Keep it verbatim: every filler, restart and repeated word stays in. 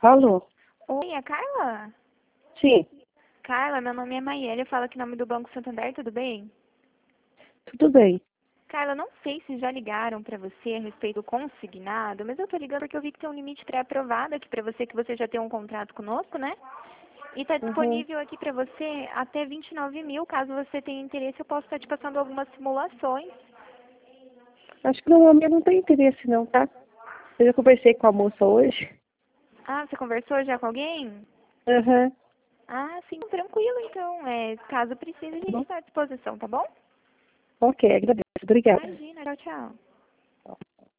Alô? Oi, é Carla? Sim, Carla, meu nome é Maiele, eu falo aqui em nome do Banco Santander, tudo bem? tudo bem. Carla, eu não sei se já ligaram para você a respeito do consignado, mas eu tô ligando porque eu vi que tem um limite pré-aprovado aqui para você, que você já tem um contrato conosco, né? E tá Uhum. disponível aqui para você até vinte e nove mil, caso você tenha interesse, eu posso estar te passando algumas simulações. Acho que no momento não tem interesse não, tá? Eu já conversei com a moça hoje. Ah, você conversou já com alguém? Aham. Ah, sim, tranquilo então. É, caso precise, a Tá gente bom? está à disposição, tá bom? Ok, agradeço. Obrigada. Imagina, tchau, tchau.